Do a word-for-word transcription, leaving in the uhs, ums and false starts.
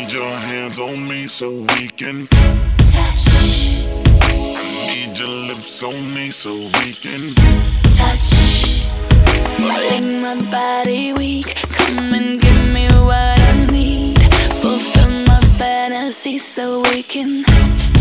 need your hands on me so we can touch. I need your lips on me so we can touch. Make my body weak. Come and give me what I need. Fulfill my fantasy so we can